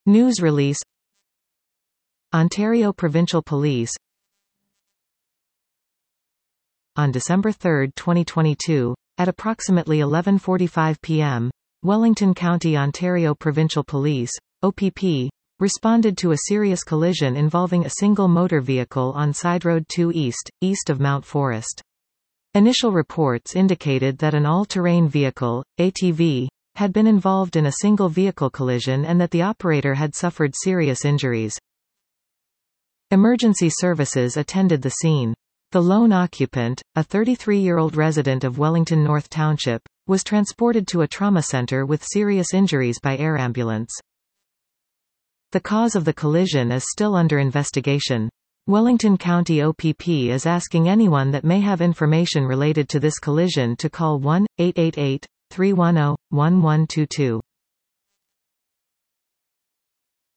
News release. Ontario Provincial Police. On December 3, 2022, at approximately 11:45 p.m., Wellington County, Ontario Provincial Police, OPP, responded to a serious collision involving a single motor vehicle on Side Road 2 east of Mount Forest. Initial reports indicated that an all-terrain vehicle, ATV, had been involved in a single vehicle collision and that the operator had suffered serious injuries. Emergency services attended the scene. The lone occupant, a 33-year-old resident of Wellington North Township, was transported to a trauma center with serious injuries by air ambulance. The cause of the collision is still under investigation. Wellington County OPP is asking anyone that may have information related to this collision to call 1-888-310-1122.